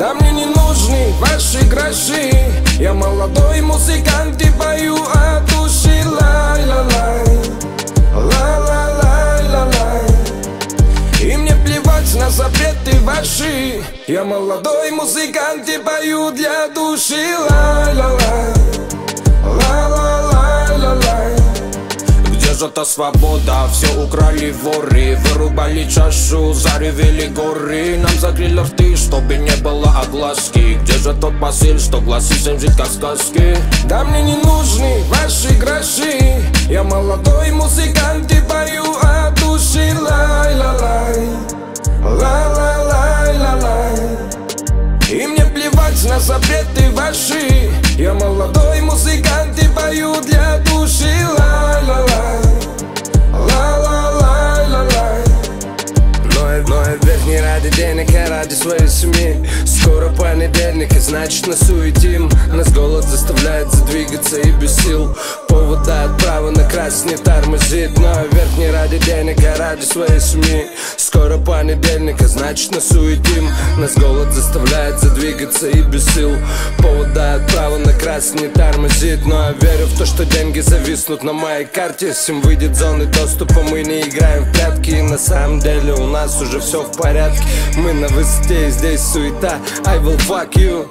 Да мне не нужны ваши гроши. Я молодой музыкант и пою от души. Лай-ла-лай, ла-ла-лай-ла-лай. И мне плевать на запреты ваши. Я молодой музыкант и пою для души. Лай-ла-лай, ла-ла-лай-ла-лай. Где же та свобода? Все украли воры. Вырубали чашу, заревели горы. Нам закрыли рты, чтобы не было огласки. Где же тот посыл, что гласит всем жить как сказки? Да мне не нужны ваши гроши. Я молодой музыкант и пою от души. Лай-ла-лай, ла-ла-лай-ла-лай. И мне плевать на запреты ваши. Я молодой музыкант и пою для души. Лай-ла-лай, ла-ла-лай-ла-лай. Но я вверх не ради денег, а ради своей семьи. Скоро понедельник, и значит насуетим. Нас голод заставляет задвигаться и без сил. Повод дает право на красть, не тормозит. Но я вверх не ради денег, а ради своей семьи. Скоро понедельник, а значит насуетим. Нас голод заставляет задвигаться и без сил. Повод дает право на красть, не тормозит. Но я верю в то, что деньги зависнут на моей карте. Всем выйдет зоны доступа, мы не играем в прятки. И на самом деле у нас уже все в порядке. Мы на высоте, и здесь суета. I will fuck you.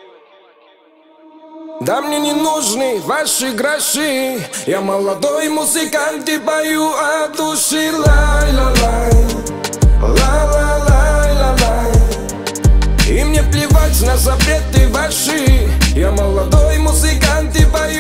Да мне не нужны ваши гроши. Я молодой музыкант и пою от души. Лай-ла-лай, ла-ла-лай-ла-лай. И мне плевать на запреты ваши. Я молодой музыкант и пою